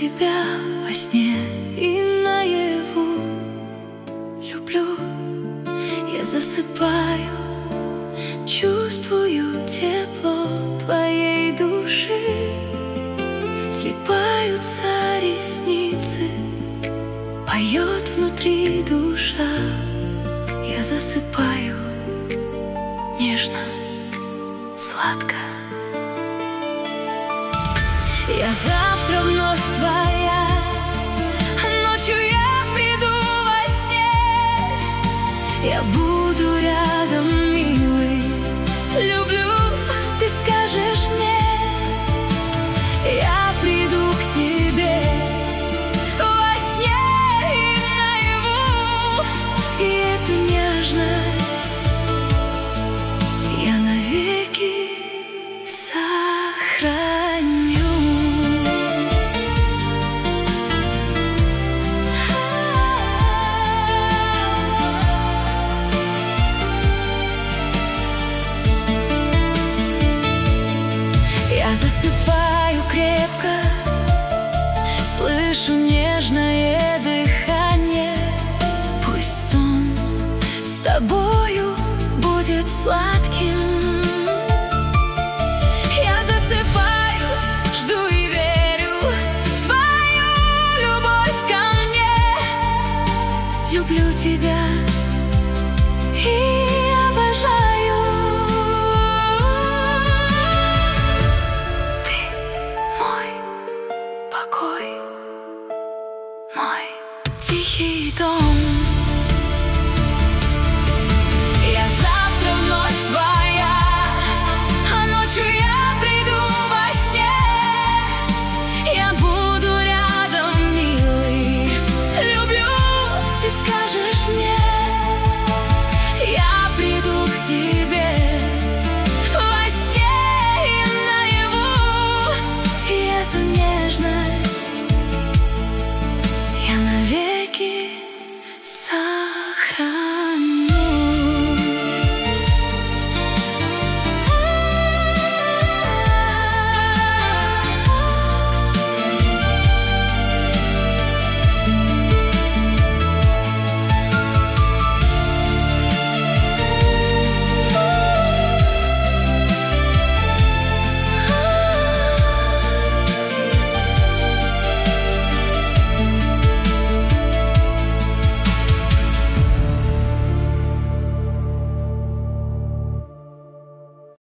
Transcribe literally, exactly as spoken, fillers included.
тебя во сне и наяву. Люблю, я засыпаю, чувствую тепло твоей души. Слипаются ресницы, поет внутри душа. Я засыпаю нежно, сладко. Я завтра вновь твоя, а ночью я приду во сне. Я буду рядом, милый, люблю, ты скажешь мне. Я приду к тебе во сне и наяву, и эту нежность я навеки сохраню. Я засыпаю крепко, слышу нежное дыхание. Пусть сон с тобою будет сладким. Я засыпаю, жду и верю в твою любовь ко мне. Люблю тебя и обожаю. Покой, мой тихий дом.